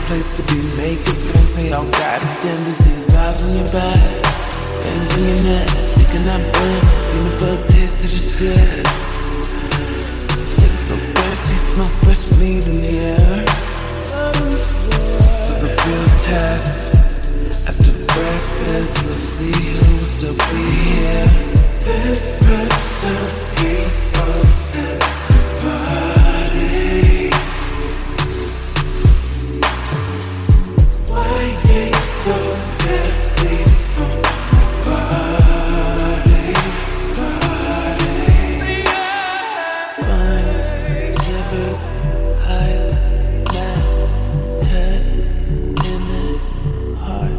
place to be. Make your friends say all got agendas. See his eyes on your back, hands in your neck, thinking I'm burning, feeling for a taste of the shit. Sick, so thirsty, smell fresh bleed in the air. So the real test. After breakfast, let's see who will still be here. This person ain't for everybody. Why ain't so heavy on body? Spine shivers, eyes mad, head in it, heart.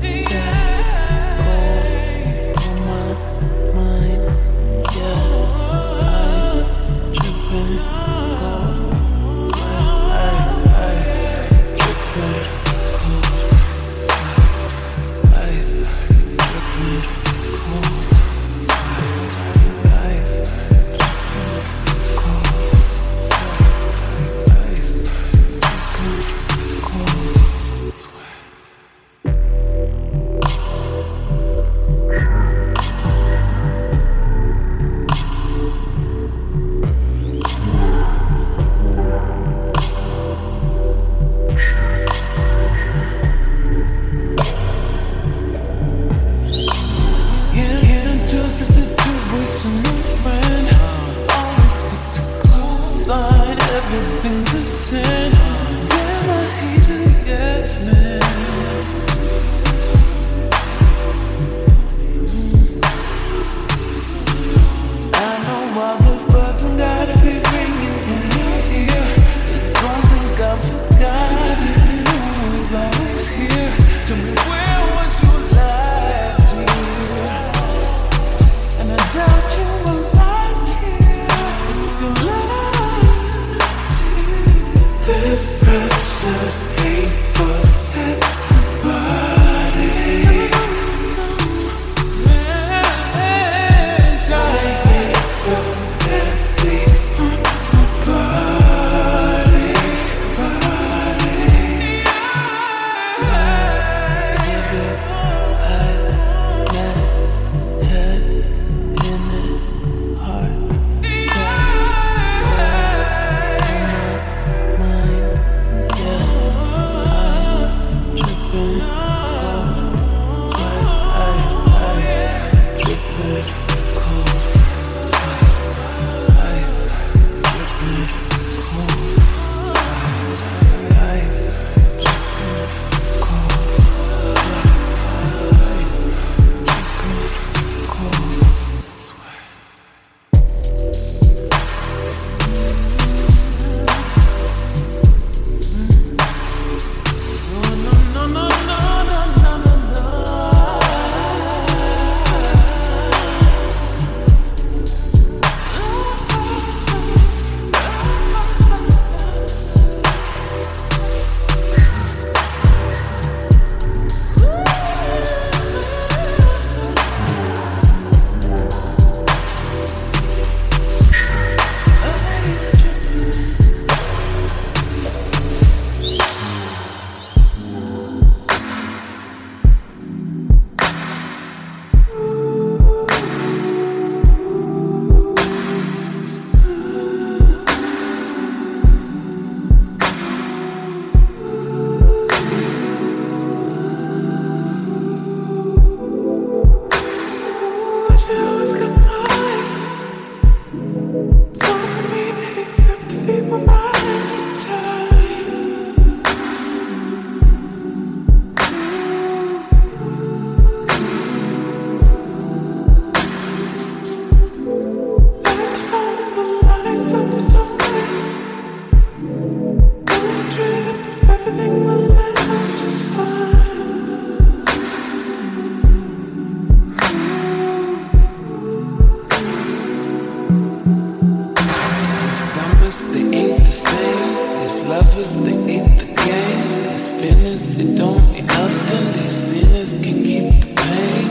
lovers, they ain't the game. These feelings, they don't mean nothing. These sinners can keep the pain.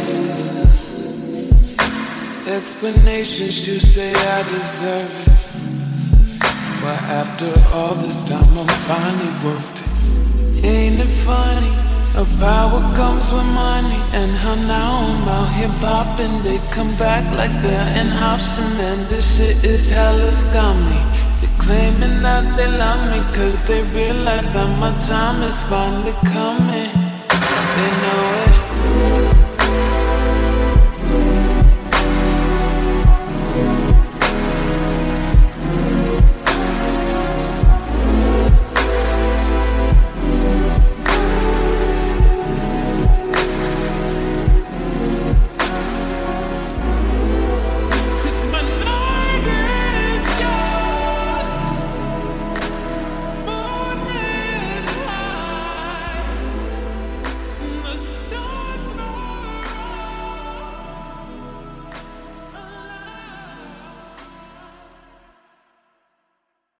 Explanations, you say I deserve it. But after all this time, I'm finally worth it. Ain't it funny how power comes with money, and how now I'm out here popping. They come back like they're an option, and this shit is hella scummy. They claiming that they love me cause they realize that my time is finally coming. They know